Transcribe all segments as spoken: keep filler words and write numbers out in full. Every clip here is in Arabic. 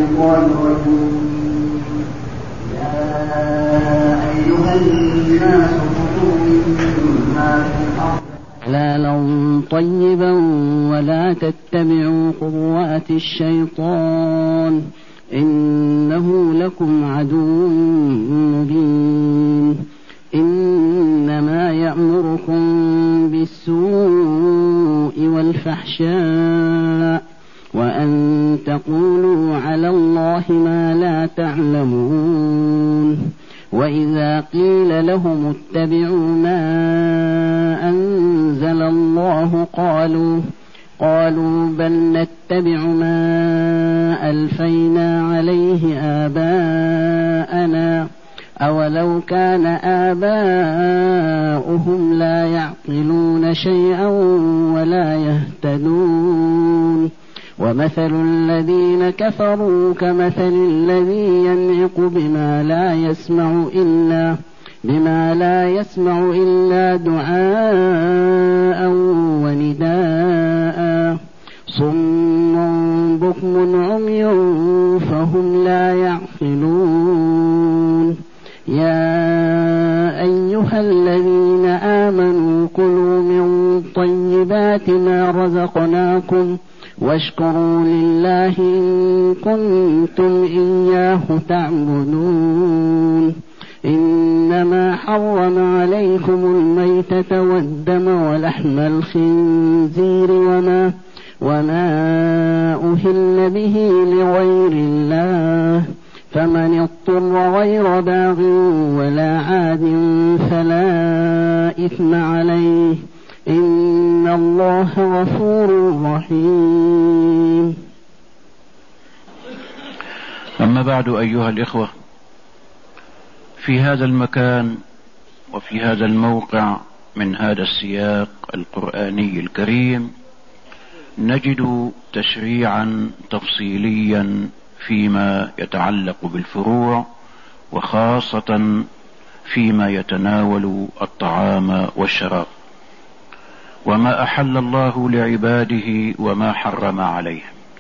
الشيطان الرجيم. يا أيها الناس كلوا مما في الأرض حلالا طيبا ولا تتبعوا خطوات الشيطان إنه لكم عدو مبين. إنما يأمركم بالسوء والفحشاء وأن تقولوا على الله ما لا تعلمون. وإذا قيل لهم اتبعوا ما أنزل الله قالوا قالوا بل نتبع ما ألفينا عليه آباءنا أولو كان آباؤهم لا يعقلون شيئا ولا يهتدون. ومثل الذين كفروا كمثل الذي ينعق بما لا يسمع إلا بما لا يسمع إلا دعاء ونداء صم بكم عمي فهم لا يعقلون. يا أيها الذين آمنوا كلوا من طيبات ما رزقناكم واشكروا لله إن كنتم إياه تعبدون. إنما حرم عليكم الميتة والدم ولحم الخنزير وما, وما أهل به لغير الله فمن اضطر غير باغ ولا عاد فلا إثم عليه إن الله غفور رحيم. أما بعد أيها الإخوة، في هذا المكان وفي هذا الموقع من هذا السياق القرآني الكريم نجد تشريعا تفصيليا فيما يتعلق بالفروع، وخاصة فيما يتناول الطعام والشراب، وما أحل الله لعباده وما حرم عليه.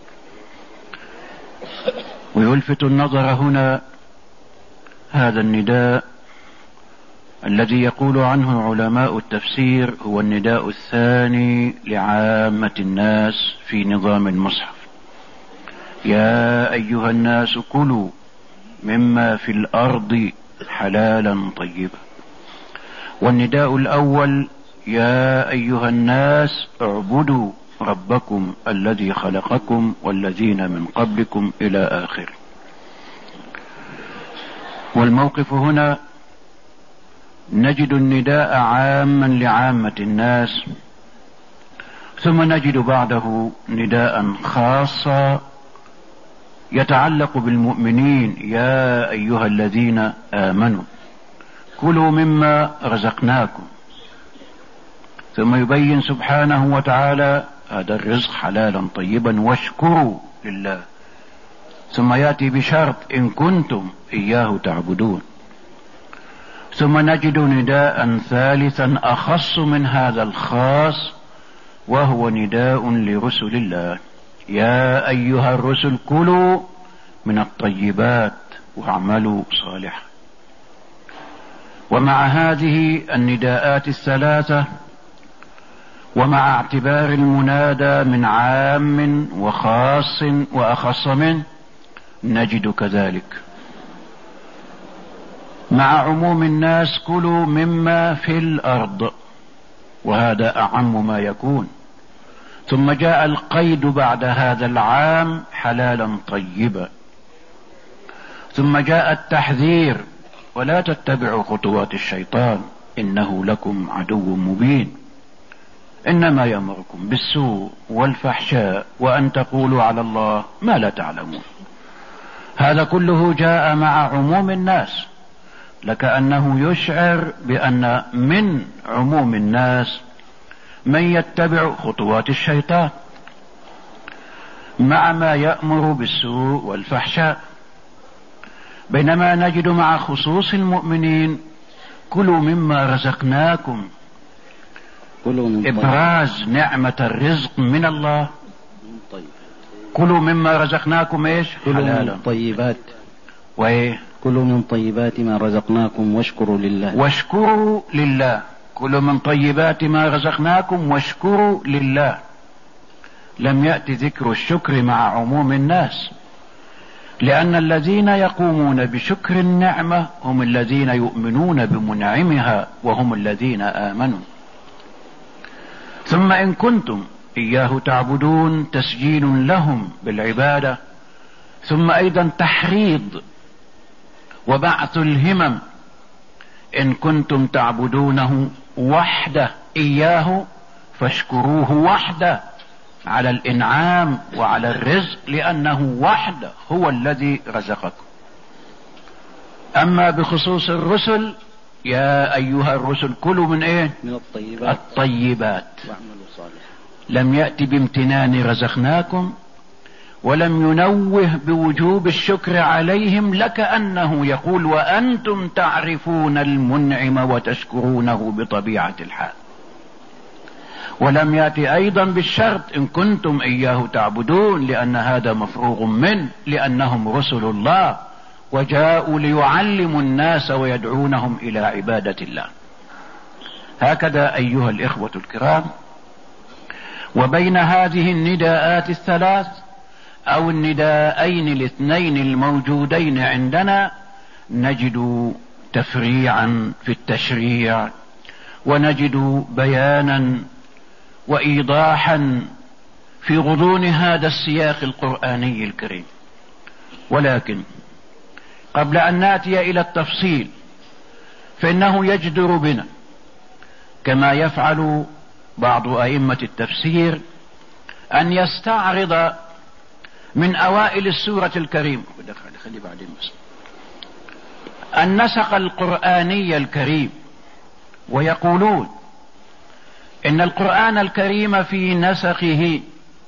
ويلفت النظر هنا هذا النداء الذي يقول عنه علماء التفسير هو النداء الثاني لعامة الناس في نظام المصحف. يا أيها الناس كلوا مما في الأرض حلالا طيبا. والنداء الأول يا أيها الناس اعبدوا ربكم الذي خلقكم والذين من قبلكم إلى آخره. والموقف هنا نجد النداء عاما لعامة الناس، ثم نجد بعده نداء خاصا يتعلق بالمؤمنين يا أيها الذين آمنوا كلوا مما رزقناكم، ثم يبين سبحانه وتعالى هذا الرزق حلالا طيبا واشكروا لله، ثم يأتي بشرط إن كنتم إياه تعبدون. ثم نجد نداء ثالثا أخص من هذا الخاص، وهو نداء لرسل الله يا أيها الرسل كلوا من الطيبات واعملوا صالحا. ومع هذه النداءات الثلاثة ومع اعتبار المنادى من عام وخاص وأخص منه، نجد كذلك مع عموم الناس كلوا مما في الأرض، وهذا أعم ما يكون. ثم جاء القيد بعد هذا العام حلالا طيبا، ثم جاء التحذير ولا تتبعوا خطوات الشيطان إنه لكم عدو مبين. إنما يأمركم بالسوء والفحشاء وأن تقولوا على الله ما لا تعلمون. هذا كله جاء مع عموم الناس، لكأنه يشعر بأن من عموم الناس من يتبع خطوات الشيطان مع ما يأمر بالسوء والفحشاء، بينما نجد مع خصوص المؤمنين كلوا مما رزقناكم إبراز نعمة الرزق من الله، كلوا مما رزقناكم ايش؟ كلوا حلالا. من طيبات وايه؟ كلوا من طيبات ما رزقناكم واشكروا لله. واشكروا لله. كلوا من طيبات ما رزقناكم واشكروا لله. لم يأتي ذكر الشكر مع عموم الناس، لأن الذين يقومون بشكر النعمة هم الذين يؤمنون بمنعمها وهم الذين آمنوا. ثم إن كنتم إياه تعبدون تسجيل لهم بالعبادة، ثم أيضا تحريض وبعث الهمم. إن كنتم تعبدونه وحده إياه فاشكروه وحده على الإنعام وعلى الرزق، لأنه وحده هو الذي رزقكم. أما بخصوص الرسل، يا أيها الرسل كلوا من إيه؟ من الطيبات الطيبات. واعملوا صالحا. لم يأتي بامتنان رزقناكم، ولم ينوه بوجوب الشكر عليهم، لكأنه يقول وأنتم تعرفون المنعم وتشكرونه بطبيعة الحال. ولم يأتي أيضا بالشرط إن كنتم إياه تعبدون، لأن هذا مفروغ منه، لأنهم رسل الله وجاءوا ليعلموا الناس ويدعونهم إلى عبادة الله. هكذا أيها الإخوة الكرام، وبين هذه النداءات الثلاث أو النداءين الاثنين الموجودين عندنا نجد تفريعا في التشريع، ونجد بيانا وإيضاحا في غضون هذا السياق القرآني الكريم. ولكن قبل أن نأتي إلى التفصيل، فإنه يجدر بنا كما يفعل بعض أئمة التفسير أن يستعرض من أوائل السورة الكريمة النسق القرآني الكريم، ويقولون إن القرآن الكريم في نسقه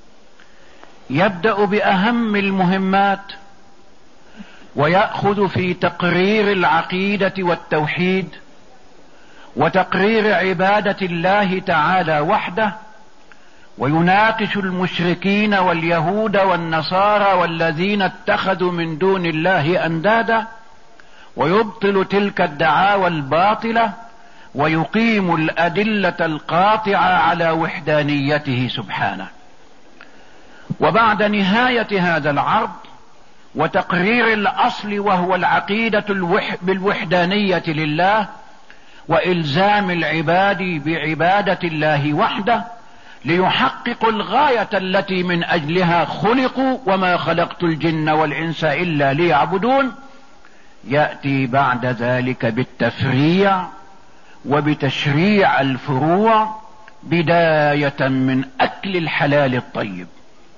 يبدأ بأهم المهمات، ويأخذ في تقرير العقيدة والتوحيد وتقرير عبادة الله تعالى وحده، ويناقش المشركين واليهود والنصارى والذين اتخذوا من دون الله أندادا، ويبطل تلك الدعاوى الباطلة، ويقيم الأدلة القاطعة على وحدانيته سبحانه. وبعد نهاية هذا العرض وتقرير الأصل وهو العقيدة بالوحدانية لله، وإلزام العباد بعبادة الله وحده ليحققوا الغاية التي من أجلها خلقوا، وما خلقت الجن والإنس إلا ليعبدون، يأتي بعد ذلك بالتفريع وبتشريع الفروع، بداية من أكل الحلال الطيب.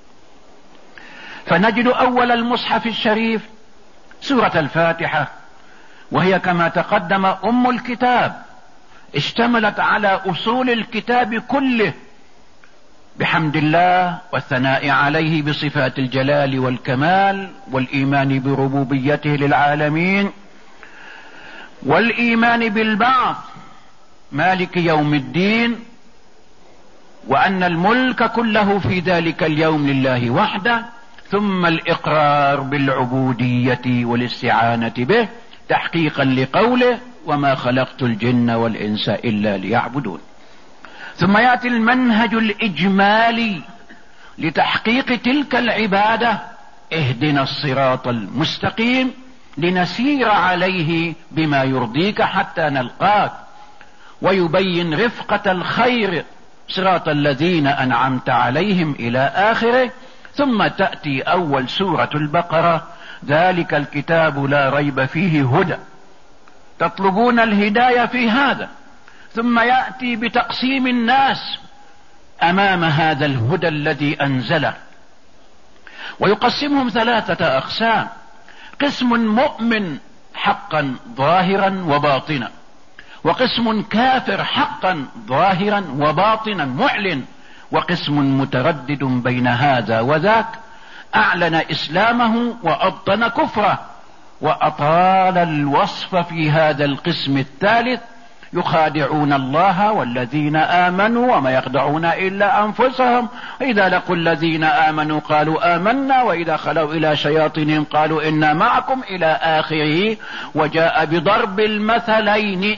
فنجد أول المصحف الشريف سورة الفاتحة، وهي كما تقدم أم الكتاب، اشتملت على أصول الكتاب كله بحمد الله والثناء عليه بصفات الجلال والكمال، والإيمان بربوبيته للعالمين، والإيمان بالبعث مالك يوم الدين، وأن الملك كله في ذلك اليوم لله وحده، ثم الإقرار بالعبودية والاستعانة به تحقيقا لقوله وما خلقت الجن والإنس إلا ليعبدون. ثم يأتي المنهج الإجمالي لتحقيق تلك العبادة، اهدنا الصراط المستقيم لنسير عليه بما يرضيك حتى نلقاك، ويبين رفقة الخير صراط الذين أنعمت عليهم إلى آخره. ثم تأتي أول سورة البقرة، ذلك الكتاب لا ريب فيه هدى، تطلبون الهداية في هذا. ثم يأتي بتقسيم الناس أمام هذا الهدى الذي أنزله، ويقسمهم ثلاثة أقسام: قسم مؤمن حقا ظاهرا وباطنا، وقسم كافر حقا ظاهرا وباطنا معلن، وقسم متردد بين هذا وذاك، أعلن إسلامه وأبطن كفره. وأطال الوصف في هذا القسم الثالث يخادعون الله والذين آمنوا وما يخدعون إلا أنفسهم، إذا لقوا الذين آمنوا قالوا آمنا وإذا خلوا إلى شياطينهم قالوا إنا معكم إلى آخره. وجاء بضرب المثلين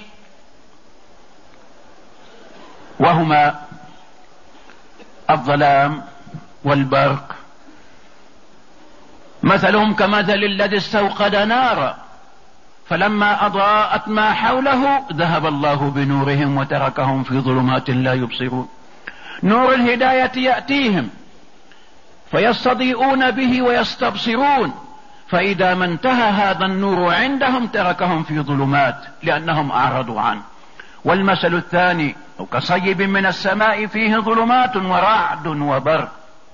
وهما الظلام والبرق. مثلهم كمثل الذي استوقد نارا فلما أضاءت ما حوله ذهب الله بنورهم وتركهم في ظلمات لا يبصرون. نور الهداية يأتيهم فيستضيئون به ويستبصرون، فإذا ما انتهى هذا النور عندهم تركهم في ظلمات لأنهم أعرضوا عنه. والمثل الثاني أو كصيب من السماء فيه ظلمات ورعد وبرق.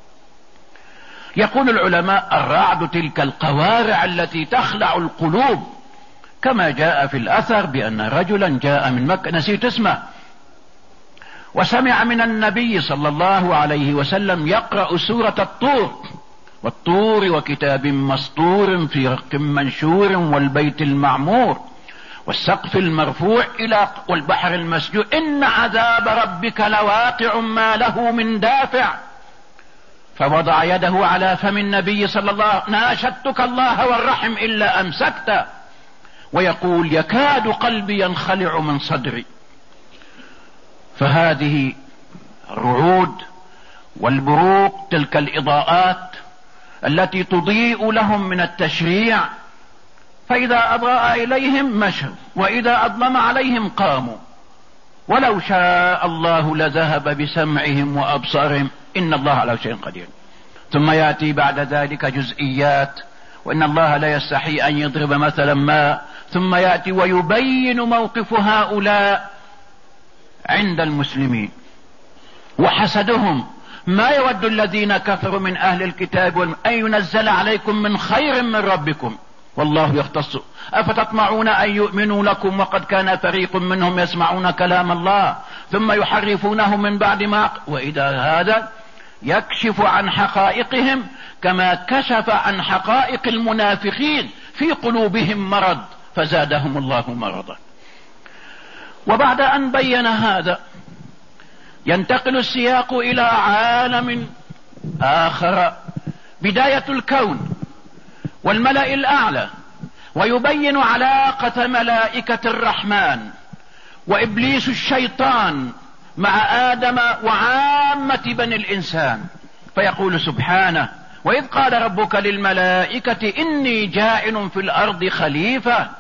يقول العلماء الرعد تلك القوارع التي تخلع القلوب، كما جاء في الأثر بأن رجلا جاء من مكة نسيت اسمه وسمع من النبي صلى الله عليه وسلم يقرأ سورة الطور، والطور وكتاب مسطور في رق منشور والبيت المعمور والسقف المرفوع إلى والبحر المسجور إن عذاب ربك لواقع ما له من دافع. فوضع يده على فم النبي صلى الله عليه وسلم ناشدتك الله والرحم إلا أمسكت، ويقول يكاد قلبي ينخلع من صدري. فهذه الرعود والبروق تلك الإضاءات التي تضيء لهم من التشريع، فإذا أضاء إليهم مشوا وإذا أظلم عليهم قاموا. ولو شاء الله لذهب بسمعهم وأبصارهم إن الله على شيء قدير. ثم يأتي بعد ذلك جزئيات، وإن الله لا يستحي أن يضرب مثلا ما، ثم يأتي ويبين موقف هؤلاء عند المسلمين وحسدهم. ما يود الذين كفروا من أهل الكتاب أن ينزل عليكم من خير من ربكم والله يختص، أفتطمعون أن يؤمنوا لكم وقد كان فريق منهم يسمعون كلام الله ثم يحرفونه من بعد ما، وإذا هذا يكشف عن حقائقهم كما كشف عن حقائق المنافقين في قلوبهم مرض فزادهم الله مرضا. وبعد أن بين هذا ينتقل السياق إلى عالم آخر، بداية الكون والملأ الأعلى، ويبين علاقة ملائكة الرحمن وإبليس الشيطان مع آدم وعامة بني الإنسان. فيقول سبحانه وإذ قال ربك للملائكة إني جاعل في الأرض خليفة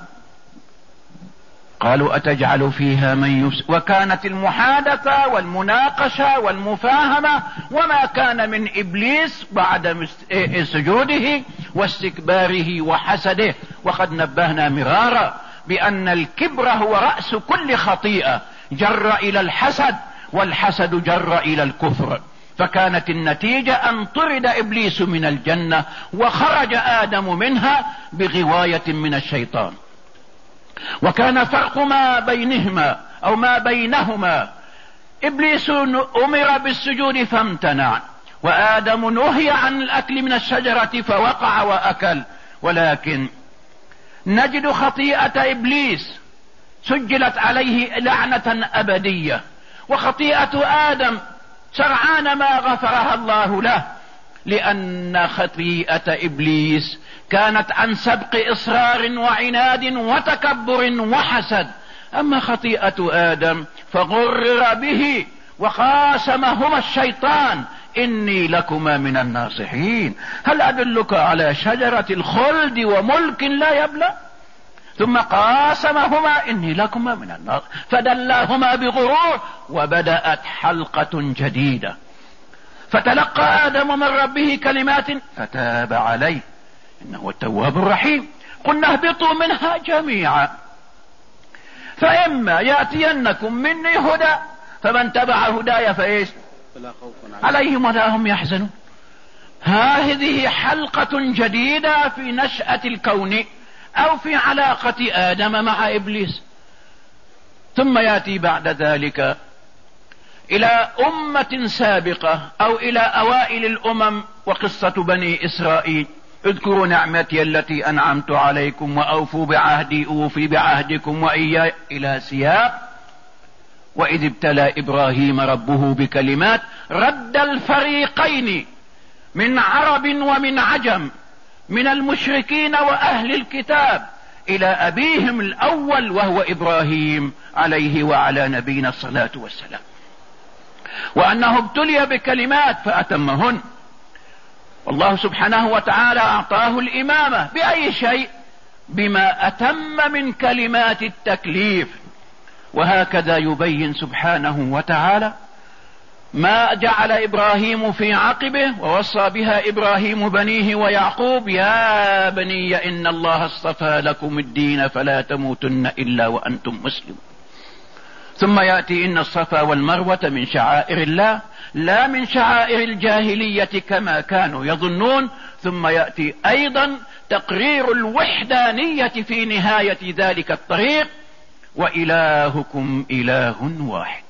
قالوا أتجعل فيها من يفسد، وكانت المحادثة والمناقشة والمفاهمة وما كان من إبليس بعد سجوده واستكباره وحسده. وقد نبهنا مرارا بأن الكبر هو رأس كل خطيئة، جر إلى الحسد والحسد جر إلى الكفر. فكانت النتيجة أن طرد إبليس من الجنة وخرج آدم منها بغواية من الشيطان. وكان فرق ما بينهما أو ما بينهما إبليس أمر بالسجود فامتنع، وآدم نهي عن الأكل من الشجرة فوقع وأكل. ولكن نجد خطيئة إبليس سجلت عليه لعنة أبدية، وخطيئة آدم سرعان ما غفرها الله له، لأن خطيئة إبليس كانت عن سبق إصرار وعناد وتكبر وحسد. أما خطيئة آدم فغرر به وقاسمهما الشيطان إني لكما من الناصحين، هل أدلك على شجرة الخلد وملك لا يبلى؟ ثم قاسمهما إني لكما من الناصحين فدلاهما بغرور وبدأت حلقة جديدة. فتلقى آدم من ربه كلمات فتاب عليه إنه التواب الرحيم. قلنا اهبطوا منها جميعا فإما يأتينكم مني هدى فمن تبع هدايا فإيش عليهم ولا هم يحزنون. هذه حلقة جديدة في نشأة الكون أو في علاقة آدم مع إبليس. ثم يأتي بعد ذلك إلى أمة سابقة أو إلى أوائل الأمم وقصة بني إسرائيل. اذكروا نعمتي التي أنعمت عليكم وأوفوا بعهدي أوفي بعهدكم وإياي إلى سياق وإذ ابتلى إبراهيم ربه بكلمات رد الفريقين من عرب ومن عجم من المشركين وأهل الكتاب إلى أبيهم الأول وهو إبراهيم عليه وعلى نبينا الصلاة والسلام، وأنه ابتلي بكلمات فأتمهن. والله سبحانه وتعالى أعطاه الإمامة بأي شيء؟ بما أتم من كلمات التكليف. وهكذا يبين سبحانه وتعالى ما جعل إبراهيم في عقبه ووصى بها إبراهيم بنيه ويعقوب: يا بني إن الله اصطفى لكم الدين فلا تموتن إلا وأنتم مسلمون. ثم يأتي: إن الصفا والمروة من شعائر الله لا من شعائر الجاهلية كما كانوا يظنون. ثم يأتي أيضا تقرير الوحدانية في نهاية ذلك الطريق: وإلهكم إله واحد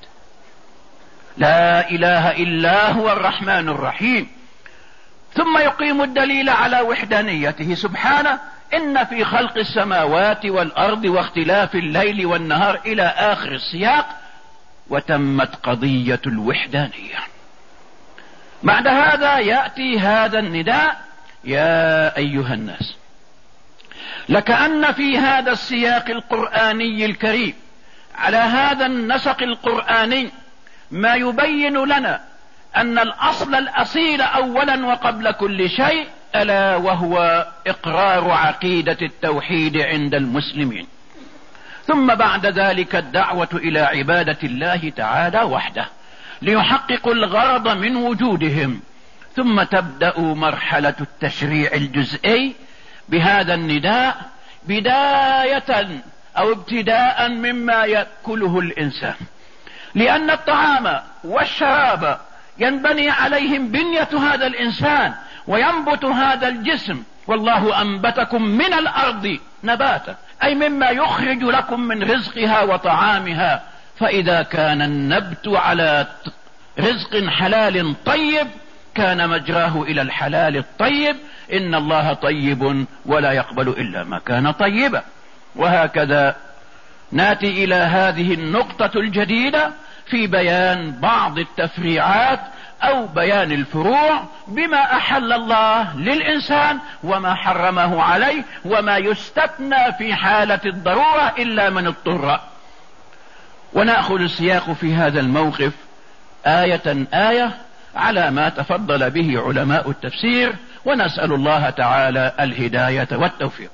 لا إله إلا هو الرحمن الرحيم. ثم يقيم الدليل على وحدانيته سبحانه: إن في خلق السماوات والأرض واختلاف الليل والنهار إلى آخر السياق، وتمت قضية الوحدانية. بعد هذا يأتي هذا النداء: يا أيها الناس. لكأن في هذا السياق القرآني الكريم على هذا النسق القرآني ما يبين لنا أن الأصل الأصيل أولا وقبل كل شيء ألا وهو إقرار عقيدة التوحيد عند المسلمين، ثم بعد ذلك الدعوة إلى عبادة الله تعالى وحده ليحققوا الغرض من وجودهم، ثم تبدأ مرحلة التشريع الجزئي بهذا النداء بداية أو ابتداء مما يأكله الإنسان، لأن الطعام والشراب ينبني عليهم بنية هذا الإنسان وينبت هذا الجسم. والله أنبتكم من الأرض نباتا، أي مما يخرج لكم من رزقها وطعامها. فإذا كان النبت على رزق حلال طيب كان مجراه إلى الحلال الطيب. إن الله طيب ولا يقبل إلا ما كان طيبا. وهكذا ناتي إلى هذه النقطة الجديدة في بيان بعض التفريعات أو بيان الفروع بما أحل الله للإنسان وما حرمه عليه، وما يستثنى في حالة الضرورة إلا من اضطر. ونأخذ السياق في هذا الموقف آية آية على ما تفضل به علماء التفسير، ونسأل الله تعالى الهداية والتوفيق.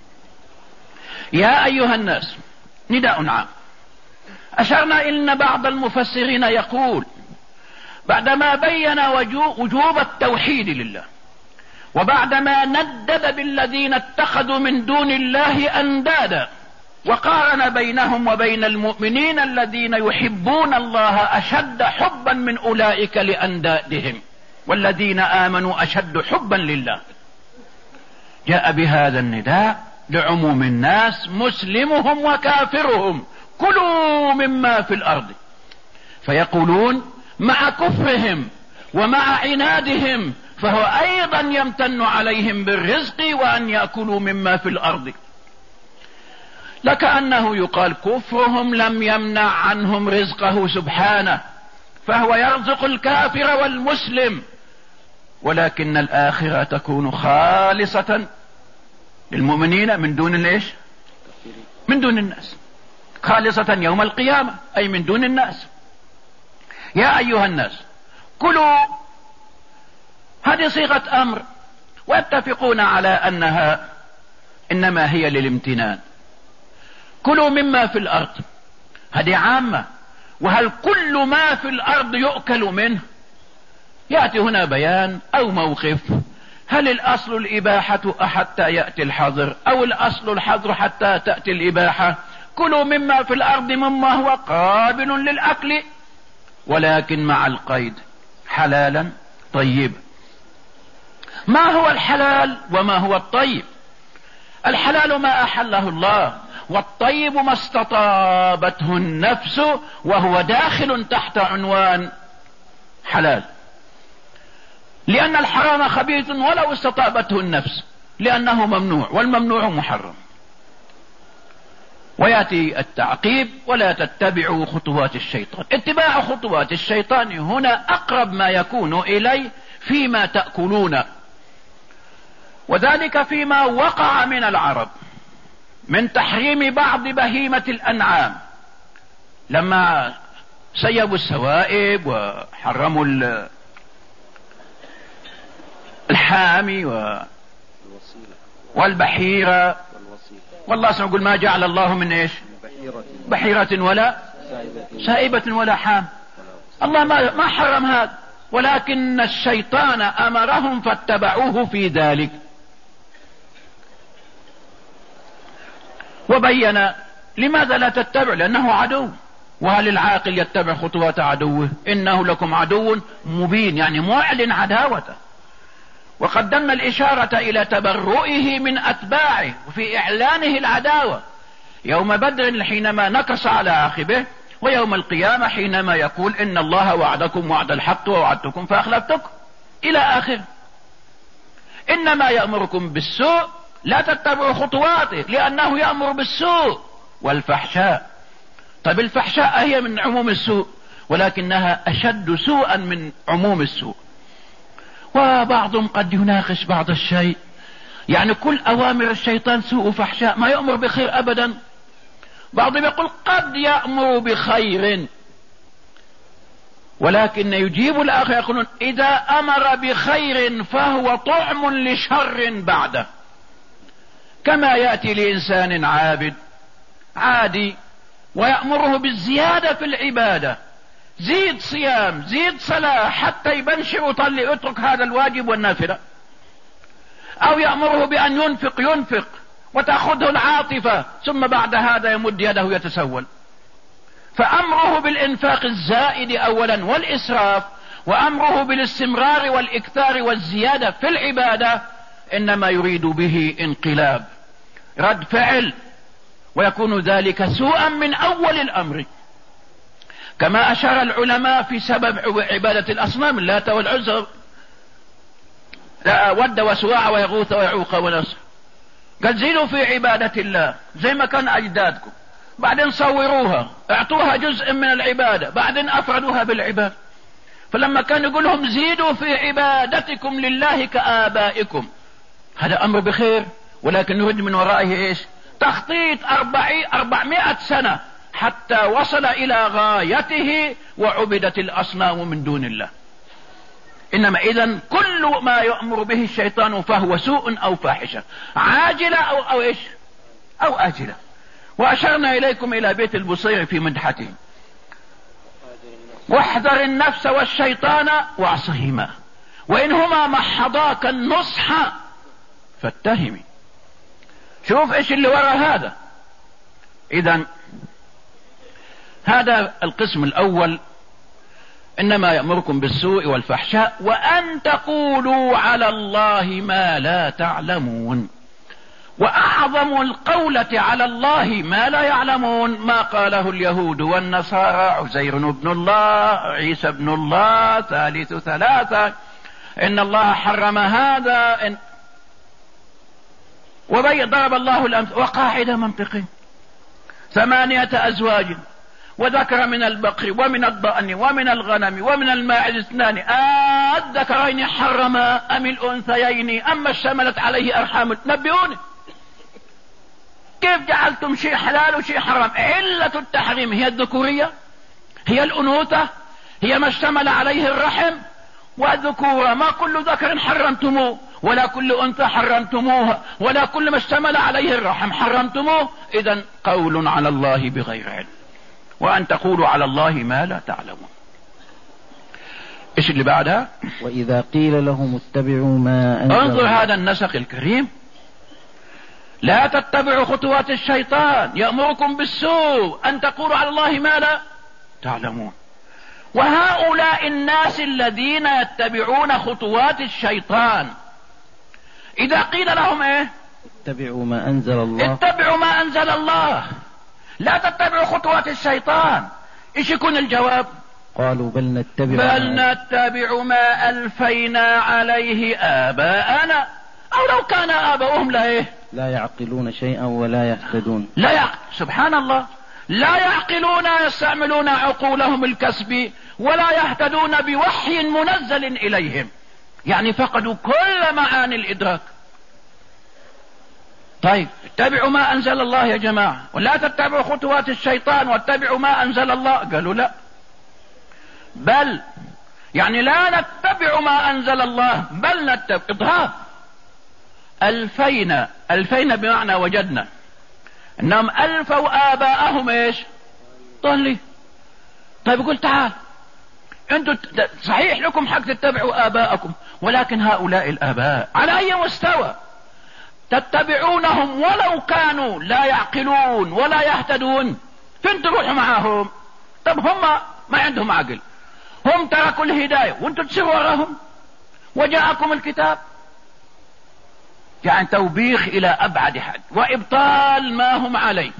يا أيها الناس نداء عام. أشرنا إن بعض المفسرين يقول بعدما بين وجوب التوحيد لله، وبعدما ندد بالذين اتخذوا من دون الله أندادا، وقارن بينهم وبين المؤمنين الذين يحبون الله أشد حبا من أولئك لأندادهم، والذين آمنوا أشد حبا لله، جاء بهذا النداء لعموم الناس مسلمهم وكافرهم: كلوا مما في الأرض. فيقولون مع كفرهم ومع عنادهم فهو أيضا يمتن عليهم بالرزق وأن يأكلوا مما في الأرض، لكأنه يقال كفرهم لم يمنع عنهم رزقه سبحانه، فهو يرزق الكافر والمسلم، ولكن الآخرة تكون خالصة للمؤمنين من دون ليش؟ من دون الناس، خالصة يوم القيامة أي من دون الناس. يا أيها الناس كلوا، هذه صيغة أمر، ويتفقون على أنها إنما هي للامتنان. كلوا مما في الأرض هذه عامة، وهل كل ما في الأرض يؤكل منه؟ يأتي هنا بيان أو موقف: هل الأصل الإباحة حتى يأتي الحظر، أو الأصل الحظر حتى تأتي الإباحة؟ كلوا مما في الأرض مما هو قابل للأكل، ولكن مع القيد: حلالا طيب. ما هو الحلال وما هو الطيب؟ الحلال ما أحله الله، والطيب ما استطابته النفس، وهو داخل تحت عنوان حلال، لأن الحرام خبيث ولو استطابته النفس، لأنه ممنوع، والممنوع محرم. ويأتي التعقيب: ولا تتبعوا خطوات الشيطان. اتباع خطوات الشيطان هنا أقرب ما يكون إليه فيما تأكلون، وذلك فيما وقع من العرب من تحريم بعض بهيمة الأنعام، لما سيبوا السوائب وحرموا الحامي والبحيرة، والله سبحانه يقول: ما جعل الله من ايش بحيرة ولا سائبة ولا حام. الله ما ما حرم هذا، ولكن الشيطان امرهم فاتبعوه في ذلك. وبين لماذا لا تتبع، لأنه عدو. وهل العاقل يتبع خطوات عدوه؟ إنه لكم عدو مبين، يعني معلن عداوته. وقدمنا الإشارة إلى تبرؤه من أتباعه وفي إعلانه العداوة يوم بدر حينما نكص على عاقبه، ويوم القيامة حينما يقول: إن الله وعدكم وعد الحق ووعدتكم فأخلفتكم، إلى آخر. إنما يأمركم بالسوء، لا تتبعوا خطواته، لأنه يأمر بالسوء والفحشاء. طيب الفحشاء هي من عموم السوء، ولكنها أشد سوءا من عموم السوء. وبعضهم قد يناقش بعض الشيء، يعني كل أوامر الشيطان سوء وفحشاء، ما يأمر بخير أبدا. بعضهم يقول قد يأمر بخير، ولكن يجيب الآخر يقولون: إذا أمر بخير فهو طعم لشر بعده. كما يأتي لإنسان عابد عادي ويأمره بالزيادة في العبادة، زيد صيام، زيد صلاة، حتى يبنشر ويطلع يترك هذا الواجب والنافلة. أو يأمره بأن ينفق ينفق وتأخذه العاطفة، ثم بعد هذا يمد يده يتسول. فأمره بالإنفاق الزائد أولا والإسراف، وأمره بالاستمرار والإكثار والزيادة في العبادة، إنما يريد به انقلاب، رد فعل، ويكون ذلك سوءا من أول الأمر. كما أشار العلماء في سبب عبادة الأصنام، اللات والعزى، لا ود وسواع ويغوث ويعوق ونصر. قال: زيدوا في عبادة الله زي ما كان أجدادكم، بعدين صوروها، اعطوها جزء من العبادة، بعدين أفردوها بالعبادة. فلما كان يقول لهم: زيدوا في عبادتكم لله كآبائكم، هذا أمر بخير، ولكن نريد من ورائه إيش؟ تخطيط أربعمائة سنة حتى وصل إلى غايته وعبدت الأصنام من دون الله. إنما إذن كل ما يؤمر به الشيطان فهو سوء أو فاحشة، عاجلة أو, أو إيش أو آجلة. وأشرنا إليكم إلى بيت البصير في مدحته: واحذر النفس والشيطان واعصهما وإنهما محضاك النصح فاتهمي. شوف إيش اللي وراء هذا. إذن هذا القسم الأول: إنما يأمركم بالسوء والفحشاء وأن تقولوا على الله ما لا تعلمون. وأعظم القولة على الله ما لا يعلمون ما قاله اليهود والنصارى: عزير بن الله، عيسى بن الله، ثالث ثلاثة، إن الله حرم هذا، إن وضرب الله الأمثال. وقاعدة منطقية: ثمانية أزواج، وذكر من البقر ومن الضأن ومن الغنم ومن الماعز اثنان، الذكرين حرما أم الأنثيين أما اشتملت عليه أرحام؟ نبئوني، كيف جعلتم شيء حلال وشيء حرام؟ علة التحريم هي الذكورية، هي الأنوثة، هي ما اشتمل عليه الرحم والذكورة. ما كل ذكر حرمتموه، ولا كل أنثى حرمتموها، ولا كل ما اشتمل عليه الرحم حرمتموه. إذن قول على الله بغير علم، وأن تقولوا على الله ما لا تعلمون. إيش اللي بعدها؟ وإذا قيل لهم اتبعوا ما أنزل. انظر هذا النسق الكريم: لا تتبعوا خطوات الشيطان، يأمركم بالسوء، أن تقولوا على الله ما لا تعلمون. وهؤلاء الناس الذين يتبعون خطوات الشيطان إذا قيل لهم إيه؟ اتبعوا ما أنزل الله، اتبعوا ما أنزل الله، لا تتبعوا خطوات الشيطان. إيش يكون الجواب؟ قالوا بل نتبع بل نتبع ما ألفينا عليه آباءنا، أو لو كان آباؤهم لا إيه لا يعقلون شيئا ولا يهتدون. لا يعقل، سبحان الله، لا يعقلون يستعملون عقولهم الكسب ولا يهتدون بوحي منزل إليهم، يعني فقدوا كل معاني الإدراك. طيب اتبعوا ما أنزل الله يا جماعة، ولا تتبعوا خطوات الشيطان واتبعوا ما أنزل الله. قالوا لا، بل يعني لا نتبع ما أنزل الله بل نتبع إضراب. ألفينا، ألفينا بمعنى وجدنا، إنهم ألفوا آباءهم إيش؟ ضالين. طيب يقول تعال أنتم صحيح لكم حق تتبعوا آباءكم، ولكن هؤلاء الآباء على أي مستوى تتبعونهم ولو كانوا لا يعقلون ولا يهتدون؟ فين تروحوا معاهم؟ طب هم ما عندهم عقل، هم تركوا الهداية وانتم تسيروا وراهم، وجاءكم الكتاب. يعني توبيخ إلى أبعد حد وإبطال ما هم عليه.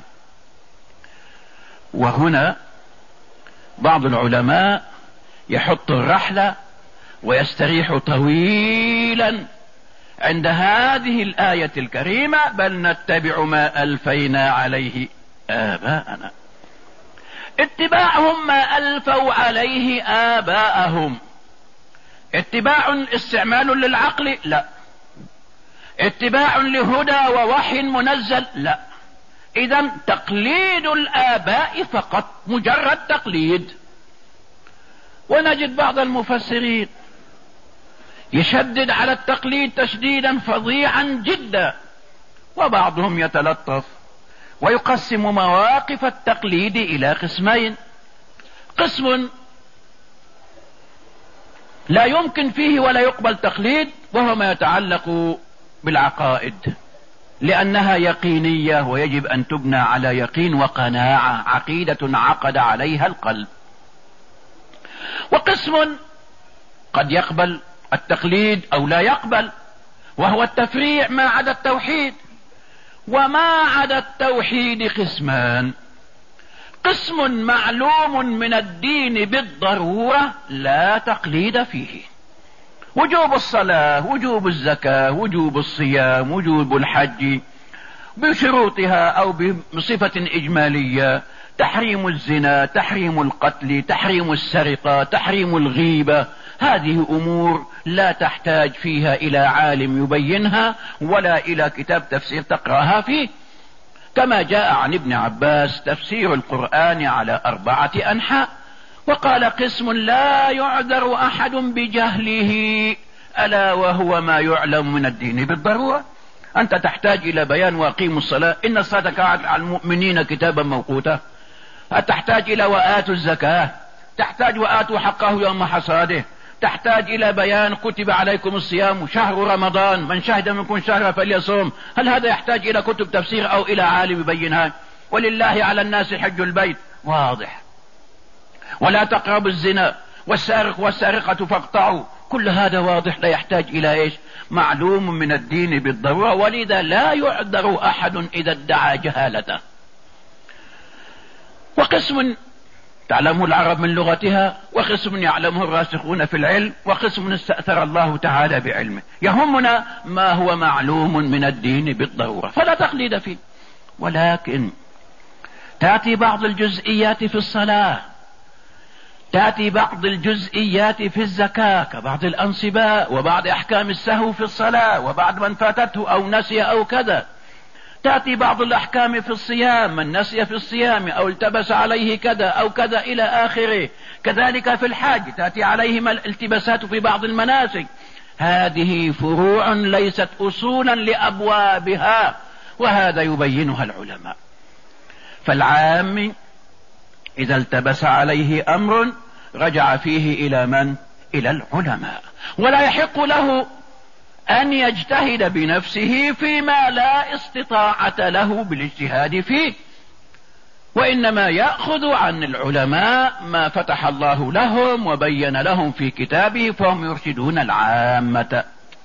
وهنا بعض العلماء يحط الرحلة ويستريح طويلا عند هذه الآية الكريمة: بل نتبع ما ألفينا عليه آباءنا. اتباعهم ما ألفوا عليه آباءهم اتباع استعمال للعقل؟ لا. اتباع لهدى ووحي منزل؟ لا. إذن تقليد الآباء فقط، مجرد تقليد. ونجد بعض المفسرين يشدد على التقليد تشديدا فظيعا جدا، وبعضهم يتلطف ويقسم مواقف التقليد إلى قسمين: قسم لا يمكن فيه ولا يقبل تقليد، وهو ما يتعلق بالعقائد، لأنها يقينية ويجب أن تبنى على يقين وقناعة، عقيدة عقد عليها القلب. وقسم قد يقبل التقليد أو لا يقبل، وهو التفريع ما عدا التوحيد. وما عدا التوحيد قسمان: قسم معلوم من الدين بالضرورة لا تقليد فيه، وجوب الصلاة، وجوب الزكاة، وجوب الصيام، وجوب الحج بشروطها أو بصفة إجمالية، تحريم الزنا، تحريم القتل، تحريم السرقة، تحريم الغيبة. هذه أمور لا تحتاج فيها إلى عالم يبينها ولا إلى كتاب تفسير تقرأها فيه، كما جاء عن ابن عباس: تفسير القرآن على أربعة أنحاء. وقال: قسم لا يعذر أحد بجهله، ألا وهو ما يعلم من الدين بالضرورة. أنت تحتاج إلى بيان: وأقيموا الصلاة إن الصلاة كانت على المؤمنين كتابا موقوتا. تحتاج إلى وآتوا الزكاة، تحتاج وآتوا حقه يوم حصاده، تحتاج إلى بيان: كتب عليكم الصيام شهر رمضان من شهد منكم شهر فليصوم. هل هذا يحتاج إلى كتب تفسير أو إلى عالم يبينها؟ ولله على الناس حج البيت، واضح. ولا تقربوا الزنا، والسارق والسارقة فاقطعوا، كل هذا واضح، لا يحتاج إلى إيش؟ معلوم من الدين بالضرورة، ولذا لا يعذر أحد إذا ادعى جهالته. وقسم تعلمه العرب من لغتها، وقسم يعلمه الراسخون في العلم، وقسم استأثر الله تعالى بعلمه. يهمنا ما هو معلوم من الدين بالضرورة فلا تقليد فيه. ولكن تأتي بعض الجزئيات في الصلاة، تأتي بعض الجزئيات في الزكاة كبعض الأنصباء وبعض أحكام السهو في الصلاة وبعض من فاتته أو نسي أو كذا. تأتي بعض الأحكام في الصيام، من نسي في الصيام أو التبس عليه كذا أو كذا إلى آخره. كذلك في الحج تأتي عليهم الالتباسات في بعض المناسك. هذه فروع ليست أصولا لأبوابها، وهذا يبينها العلماء. فالعام إذا التبس عليه أمر رجع فيه إلى من؟ إلى العلماء، ولا يحق له أن يجتهد بنفسه فيما لا استطاعة له بالاجتهاد فيه، وإنما يأخذ عن العلماء ما فتح الله لهم وبين لهم في كتابه، فهم يرشدون العامة.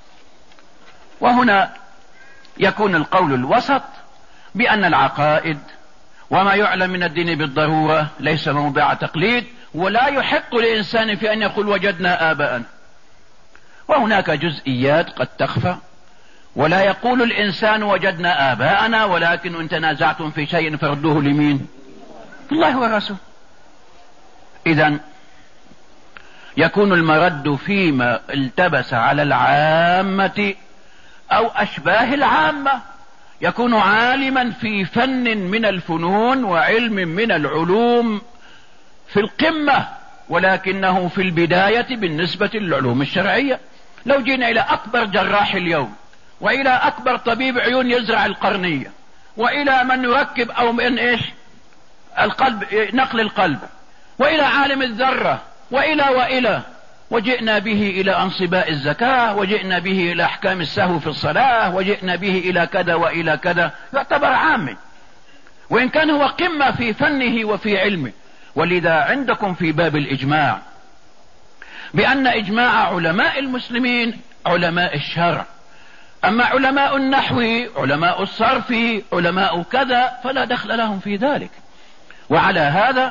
وهنا يكون القول الوسط بأن العقائد وما يعلم من الدين بالضرورة ليس موضع تقليد، ولا يحق لإنسان في أن يقول وجدنا آباءنا. وهناك جزئيات قد تخفى، ولا يقول الإنسان وجدنا آباءنا، ولكن إن تنازعتم في شيء فردوه لمين؟ الله ورسوله. إذن يكون المرد فيما التبس على العامة أو أشباه العامة. يكون عالما في فن من الفنون وعلم من العلوم في القمة، ولكنه في البداية بالنسبة للعلوم الشرعية. لو جينا إلى أكبر جراح اليوم، وإلى أكبر طبيب عيون يزرع القرنية، وإلى من يركب أو من إيش القلب، نقل القلب، وإلى عالم الذرة، وإلى وإلى وجئنا به إلى أنصباء الزكاة، وجئنا به إلى أحكام السهو في الصلاة، وجئنا به إلى كذا وإلى كذا، يعتبر عام وإن كان هو قمة في فنه وفي علمه. ولذا عندكم في باب الإجماع بأن إجماع علماء المسلمين علماء الشرع، أما علماء النحو، علماء الصرف، علماء كذا فلا دخل لهم في ذلك. وعلى هذا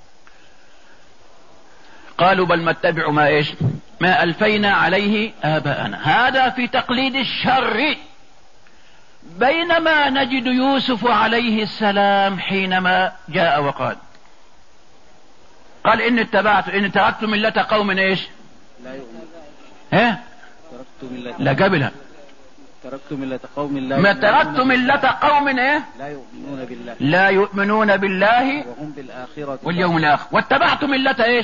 قالوا بل ما اتبع ما إيش ما ألفينا عليه آباءنا، هذا في تقليد الشر. بينما نجد يوسف عليه السلام حينما جاء وقال قال إن اتبعت إن تركت ملة قوم إيش لا يؤمن ها تركت ملة لا قبلها تركت ملة قوم لا ما تركت ملة قوم إيه لا يؤمنون بالله لا يؤمنون بالله وهم بالآخرة واليوم الآخر، واتبعت ملة إيش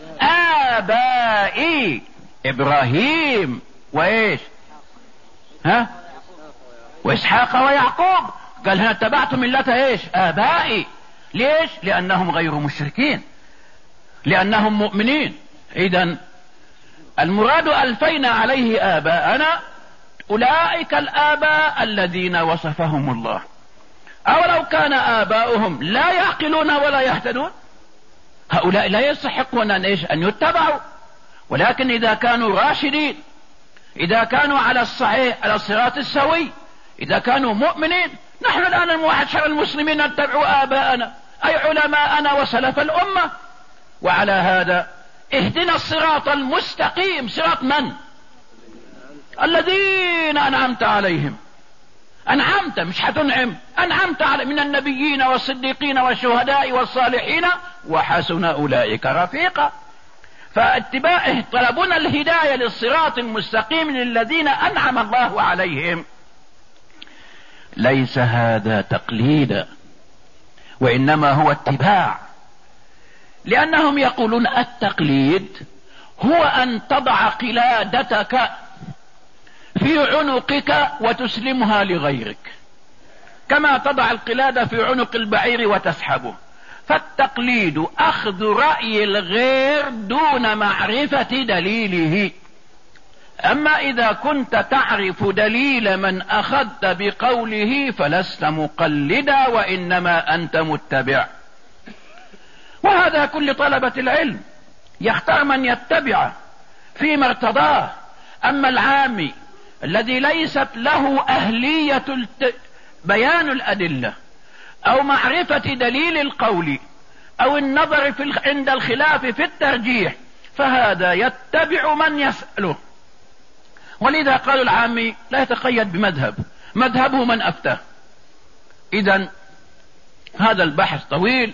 آبائي إبراهيم وإيش ها وإسحاق ويعقوب. قال هنا اتبعت ملة إيش آبائي. ليش؟ لأنهم غير مشركين، لأنهم مؤمنين. إذن المراد ألفينا عليه آباءنا أولئك الآباء الذين وصفهم الله. أولو كان آباؤهم لا يعقلون ولا يهتدون، هؤلاء لا يستحقون أن, إيش؟ أن يتبعوا. ولكن إذا كانوا راشدين، إذا كانوا على الصحيح على الصراط السوي، إذا كانوا مؤمنين، نحن الآن المعاشر المسلمين نتبع آباءنا أي علماءنا وسلف الأمة. وعلى هذا اهدنا الصراط المستقيم. صراط من؟ الذين أنعمت عليهم. أنعمت مش حتنعم، أنعمت على من النبيين والصديقين والشهداء والصالحين وحسن أولئك رفيقا. فاتباعه طلبنا الهداية للصراط المستقيم للذين أنعم الله عليهم. ليس هذا تقليدا، وإنما هو اتباع. لأنهم يقولون التقليد هو أن تضع قلادتك في عنقك وتسلمها لغيرك، كما تضع القلادة في عنق البعير وتسحبه. فالتقليد أخذ رأي الغير دون معرفة دليله. أما إذا كنت تعرف دليل من أخذت بقوله فلست مقلدا، وإنما أنت متبع. وهذا كل طلبة العلم يختار من يتبعه فيما ارتضاه. أما العامي الذي ليست له أهلية بيان الأدلة أو معرفة دليل القول أو النظر في عند الخلاف في الترجيح، فهذا يتبع من يسأله. ولذا قالوا العامي لا يتقيد بمذهب، مذهبه من أفتاه. إذن هذا البحث طويل،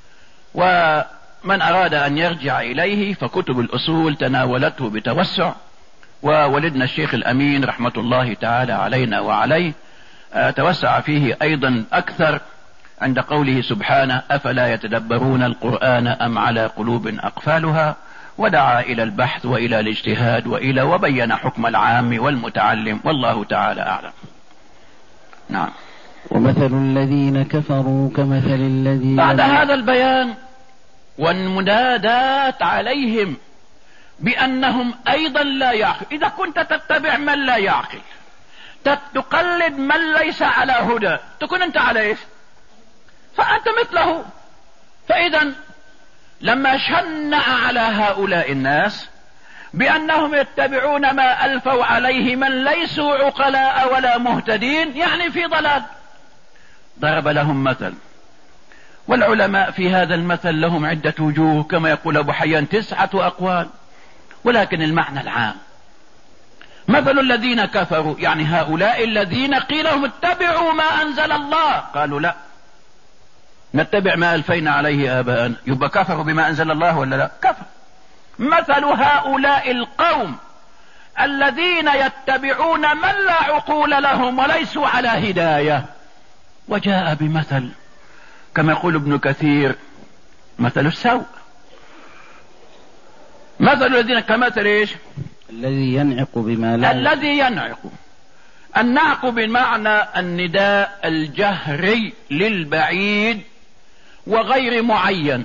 ومن أراد أن يرجع إليه فكتب الأصول تناولته بتوسع. وولدنا الشيخ الأمين رحمة الله تعالى علينا وعليه توسع فيه أيضا أكثر عند قوله سبحانه أفلا يتدبرون القرآن أم على قلوب أقفالها، ودعا إلى البحث وإلى الاجتهاد وإلى وبين حكم العام والمتعلم، والله تعالى أعلم. نعم. ومثل الذين كفروا كمثل الذي بعد هذا البيان والمنادات عليهم بأنهم أيضا لا يعقل. إذا كنت تتبع من لا يعقل، تقلد من ليس على هدى، تكون أنت على إيش؟ فأنت مثله. فإذا لما شنع على هؤلاء الناس بأنهم يتبعون ما ألفوا عليه من ليسوا عقلاء ولا مهتدين، يعني في ضلال، ضرب لهم مثل. والعلماء في هذا المثل لهم عدة وجوه، كما يقول أبو حيان تسعة أقوال، ولكن المعنى العام مثل الذين كفروا يعني هؤلاء الذين قيل لهم اتبعوا ما أنزل الله قالوا لا نتبع ما ألفينا عليه آباءنا، يبقى كفروا بما أنزل الله ولا لا؟ كفر. مثل هؤلاء القوم الذين يتبعون من لا عقول لهم وليسوا على هداية، وجاء بمثل كما يقول ابن كثير مثل السوء. مثل الذين كمثل ايش؟ الذي ينعق بما لا الذي ينعق. النعق بمعنى النداء الجهري للبعيد وغير معين،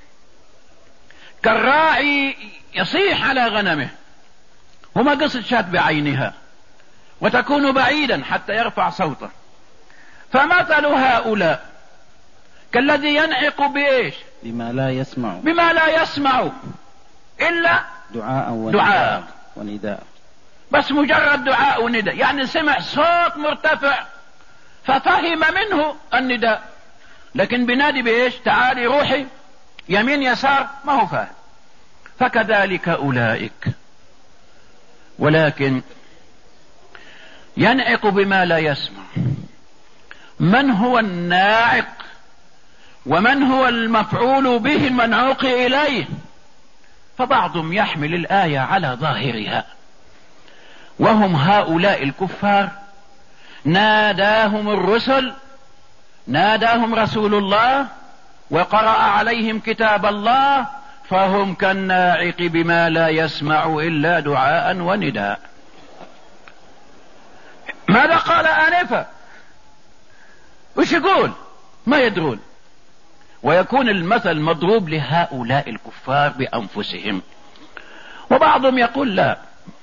كالراعي يصيح على غنمه وما قصد شاة بعينها وتكون بعيدا حتى يرفع صوته. فمثل هؤلاء كالذي ينعق بإيش؟ بما لا يسمع بما لا يسمع إلا دعاء ونداء, دعاء ونداء. بس مجرد دعاء ونداء، يعني سمع صوت مرتفع ففهم منه النداء، لكن بنادي بإيش؟ تعالي روحي يمين يسار ما هو فاهم. فكذلك أولئك، ولكن ينعق بما لا يسمع. من هو الناعق ومن هو المفعول به المنعوق إليه؟ فبعضهم يحمل الآية على ظاهرها، وهم هؤلاء الكفار ناداهم الرسل، ناداهم رسول الله وقرأ عليهم كتاب الله، فهم كالناعق بما لا يسمع إلا دعاء ونداء. ماذا قال آنفا؟ وش يقول؟ ما يدرون. ويكون المثل مضروب لهؤلاء الكفار بأنفسهم. وبعضهم يقول لا،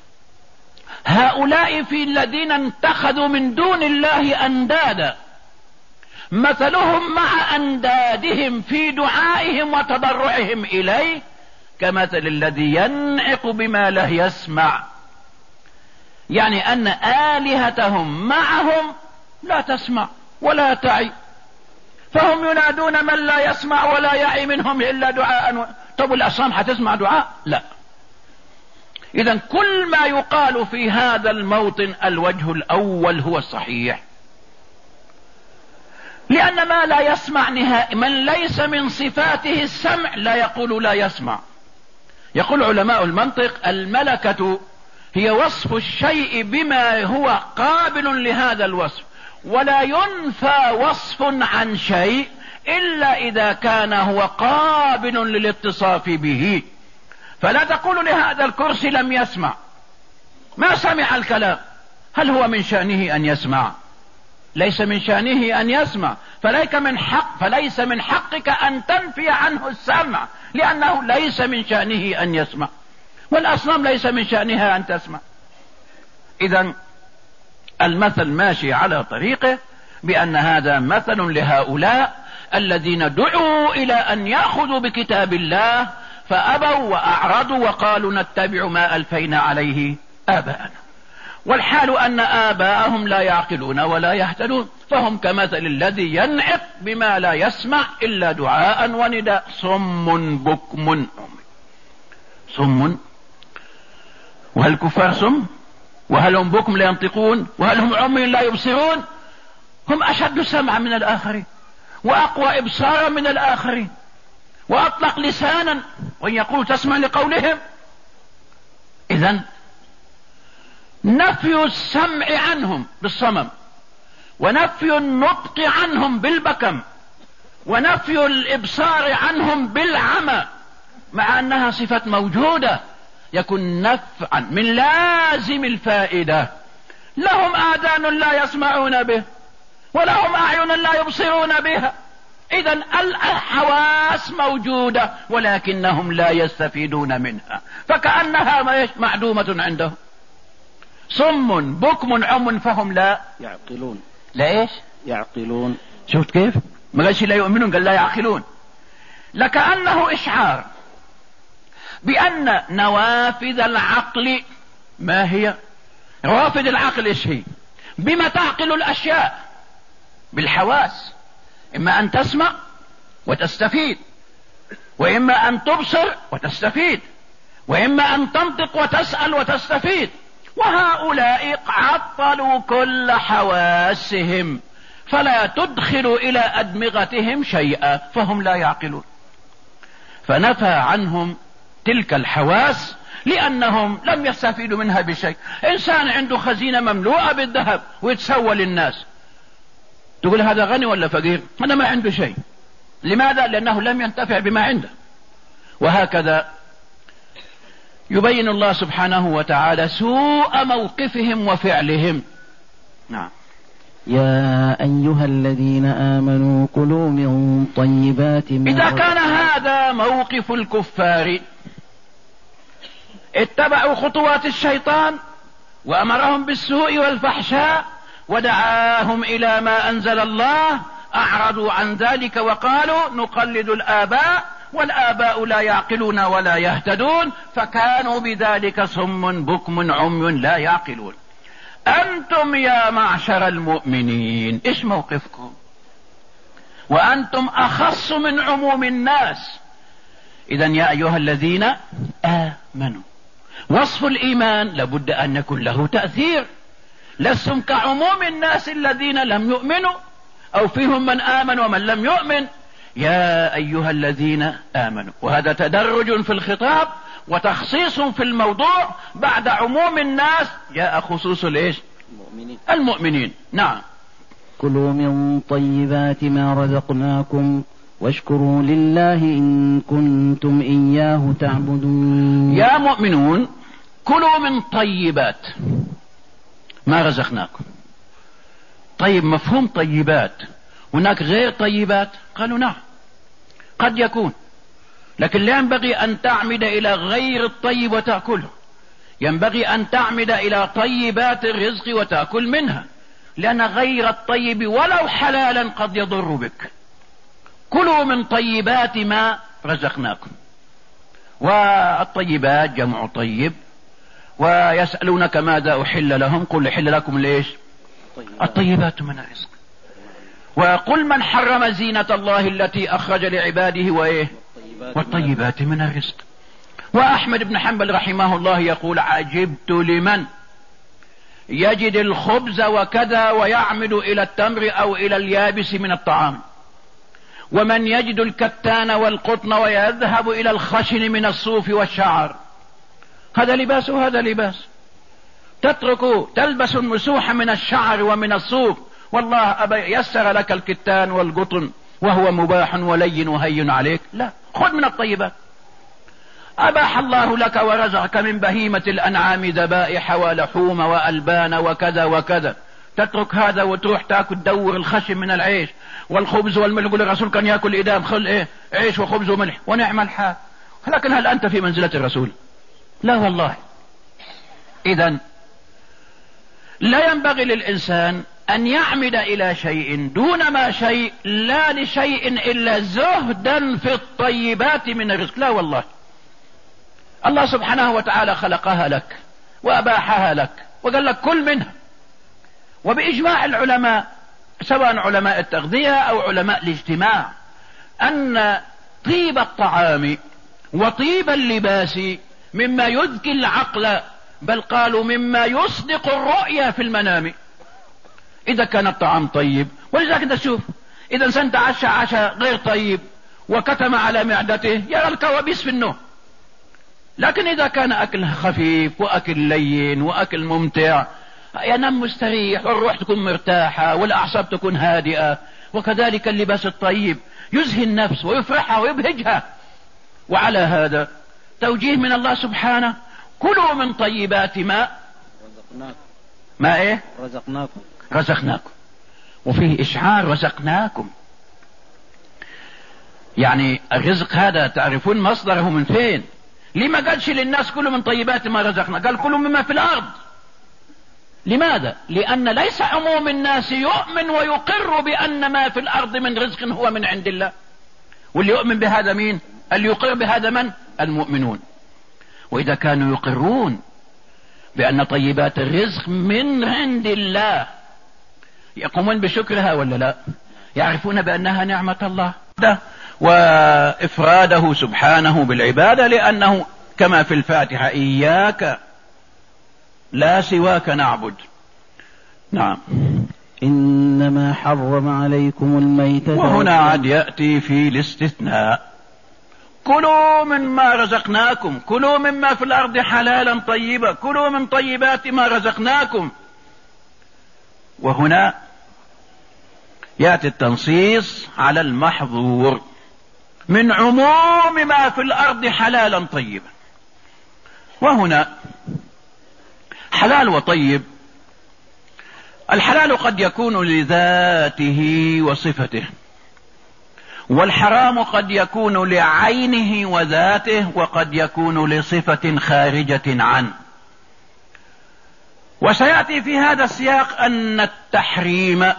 هؤلاء في الذين اتخذوا من دون الله أندادا مثلهم مع أندادهم في دعائهم وتضرعهم إليه كمثل الذي ينعق بما لا يسمع، يعني أن آلهتهم معهم لا تسمع ولا تعي، فهم ينادون من لا يسمع ولا يعي منهم إلا دعاء و... طب الأصنام هتسمع دعاء؟ لا. إذن كل ما يقال في هذا الموطن الوجه الأول هو الصحيح، لأن ما لا يسمع نهائي من ليس من صفاته السمع لا يقول لا يسمع. يقول علماء المنطق الملكة هي وصف الشيء بما هو قابل لهذا الوصف، ولا ينفى وصف عن شيء إلا إذا كان هو قابل للاتصاف به. فلا تقول لهذا الكرسي لم يسمع، ما سمع الكلام، هل هو من شأنه أن يسمع؟ ليس من شأنه أن يسمع، فليس من حق فليس من حقك أن تنفي عنه السمع، لأنه ليس من شأنه أن يسمع، والأصنام ليس من شأنها أن تسمع. إذن المثل ماشي على طريقه بأن هذا مثل لهؤلاء الذين دعوا إلى أن يأخذوا بكتاب الله فأبوا وأعرضوا وقالوا نتبع ما ألفينا عليه آباءنا، والحال أن آباءهم لا يعقلون ولا يهتدون، فهم كمثل الذي ينعق بما لا يسمع إلا دعاء ونداء، صم بكم عمي. صم، وهل الكفار صم؟ وهل هم بكم لا ينطقون؟ وهل هم عمي لا يبصرون؟ هم أشد سمعا من الآخرين وأقوى إبصارا من الآخرين وأطلق لسانا، وإن يقول تسمع لقولهم. إذن نفي السمع عنهم بالصمم، ونفي النطق عنهم بالبكم، ونفي الإبصار عنهم بالعمى، مع أنها صفة موجودة، يكون نفعا من لازم الفائدة. لهم آذان لا يسمعون به ولهم أعين لا يبصرون بها، إذن الحواس موجودة ولكنهم لا يستفيدون منها، فكأنها معدومة عندهم. صم بكم عم فهم لا يعقلون. لا إيش؟ يعقلون. شفت كيف؟ ما قالش لا يؤمنون، قال لا يعقلون. لكأنه إشعار بأن نوافذ العقل ما هي؟ روافد العقل إيش هي؟ بما تعقل الأشياء بالحواس، إما أن تسمع وتستفيد، وإما أن تبصر وتستفيد، وإما أن تنطق وتسأل وتستفيد، وهؤلاء عطلوا كل حواسهم فلا تدخل إلى أدمغتهم شيئا فهم لا يعقلون، فنفى عنهم تلك الحواس لأنهم لم يستفيدوا منها بشيء. إنسان عنده خزينة مملوءة بالذهب ويتسوى للناس، تقول هذا غني ولا فقير؟ هذا ما عنده شيء. لماذا؟ لأنه لم ينتفع بما عنده. وهكذا يبين الله سبحانه وتعالى سوء موقفهم وفعلهم. نعم. يا أيها الذين آمنوا كلوا من طيبات ما إذا كان هذا موقف الكفار اتبعوا خطوات الشيطان وأمرهم بالسوء والفحشاء ودعاهم إلى ما أنزل الله، أعرضوا عن ذلك وقالوا نقلد الآباء والآباء لا يعقلون ولا يهتدون، فكانوا بذلك صم بكم عمي لا يعقلون. أنتم يا معشر المؤمنين إيش موقفكم؟ وأنتم أخص من عموم الناس. إذن يا أيها الذين آمنوا، وصف الإيمان لابد أن يكون له تأثير. لستم كعموم الناس الذين لم يؤمنوا، أو فيهم من آمن ومن لم يؤمن. يا أيها الذين آمنوا، وهذا تدرج في الخطاب وتخصيص في الموضوع. بعد عموم الناس جاء خصوص الإيش؟ المؤمنين. المؤمنين. نعم. كلوا من طيبات ما رزقناكم واشكروا لله إن كنتم إياه تعبدون. يا مؤمنون كلوا من طيبات ما رزقناكم. طيب، مفهوم طيبات، هناك غير طيبات؟ قالوا نعم قد يكون، لكن لا ينبغي أن تعمد إلى غير الطيب وتأكله، ينبغي أن تعمد إلى طيبات الرزق وتأكل منها، لأن غير الطيب ولو حلالا قد يضر بك. كلوا من طيبات ما رزقناكم. والطيبات جمع طيب. ويسألونك ماذا أحل لهم؟ قل أحل لكم ليش؟ الطيبات من الرزق. وقل من حرم زينة الله التي أخرج لعباده وإيه؟ والطيبات من الرزق. وأحمد بن حنبل رحمه الله يقول عجبت لمن يجد الخبز وكذا ويعمد إلى التمر أو إلى اليابس من الطعام، ومن يجد الكتان والقطن ويذهب إلى الخشن من الصوف والشعر. هذا لباس وهذا لباس. تترك تلبس المسوح من الشعر ومن الصوف، والله أبا يسر لك الكتان والقطن وهو مباح ولين وهين عليك. لا، خذ من الطيبات. أباح الله لك ورزقك من بهيمة الأنعام ذبائح ولحوم وألبان وكذا وكذا، تترك هذا وتروح تاكل تدور الخشم من العيش والخبز والملح. يقول الرسول كان ياكل إدام خل إيه عيش وخبز وملح ونعم الحال، لكن هل أنت في منزلة الرسول؟ لا والله. إذن لا ينبغي للإنسان أن يعمد إلى شيء دون ما شيء، لا لشيء إلا زهدا في الطيبات من الرزق. لا والله، الله سبحانه وتعالى خلقها لك وأباحها لك وقال لك كل منها. وبإجماع العلماء سواء علماء التغذية أو علماء الاجتماع أن طيب الطعام وطيب اللباس مما يذكي العقل، بل قالوا مما يصدق الرؤيا في المنام إذا كان الطعام طيب. ولذلك انت شوف، إذا إنسان تعشى عشاء غير طيب وكتم على معدته يرى الكوابيس في النوم، لكن إذا كان أكل خفيف وأكل لين وأكل ممتع ينام مستريح والروح تكون مرتاحة والأعصاب تكون هادئة. وكذلك اللباس الطيب يزهي النفس ويفرحها ويبهجها. وعلى هذا توجيه من الله سبحانه كلوا من طيبات ما رزقناكم. ما ايه رزقناكم رزقناكم وفيه إشعار رزقناكم، يعني الرزق هذا تعرفون مصدره من فين. لما قالش للناس كلوا من طيبات ما رزقنا؟ قال كلوا مما في الأرض. لماذا؟ لأن ليس عموم الناس يؤمن ويقر بأن ما في الأرض من رزق هو من عند الله. واللي يؤمن بهذا مين؟ اللي يقر بهذا من؟ المؤمنون. وإذا كانوا يقرون بأن طيبات الرزق من عند الله يقومون بشكرها ولا لا؟ يعرفون بأنها نعمة الله وإفراده سبحانه بالعبادة، لأنه كما في الفاتحة إياك لا سواك نعبد. نعم. إنما حرم عليكم الميتة. وهنا عاد يأتي في الاستثناء: كلوا مما رزقناكم، كلوا مما في الأرض حلالا طيبا، كلوا من طيبات ما رزقناكم. وهنا يأتي التنصيص على المحظور من عموم ما في الأرض حلالا طيبا. وهنا حلال وطيب، الحلال قد يكون لذاته وصفته، والحرام قد يكون لعينه وذاته، وقد يكون لصفة خارجة عنه. وسيأتي في هذا السياق أن التحريم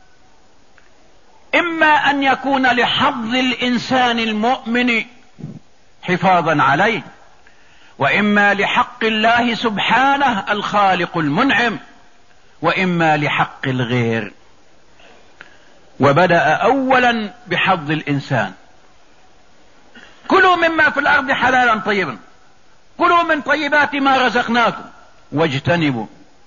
إما أن يكون لحظ الإنسان المؤمن حفاظا عليه، وإما لحق الله سبحانه الخالق المنعم، وإما لحق الغير. وبدأ أولا بحظ الإنسان: كلوا مما في الأرض حلالا طيبا، كلوا من طيبات ما رزقناكم واجتنبوا.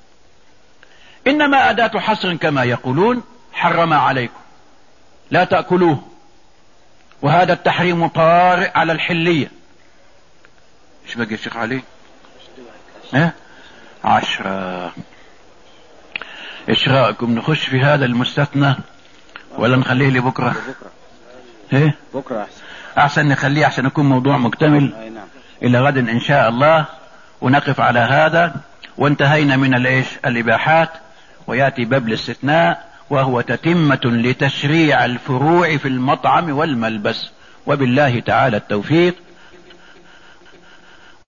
إنما أداة حصر كما يقولون: حرم عليكم لا تأكلوه. وهذا التحريم طارئ على الحلية. ايش بقي الشيخ علي؟ ايه عشرة. ايش رأيكم نخش في هذا المستثنى ولا نخليه لبكرة؟ ايه بكرة احسن. احسن نخليه عشان يكون موضوع مكتمل. أي نعم. الى غد ان شاء الله، ونقف على هذا. وانتهينا من الايش الاباحات، وياتي باب الاستثناء، وهو تتمة لتشريع الفروع في المطعم والملبس. وبالله تعالى التوفيق.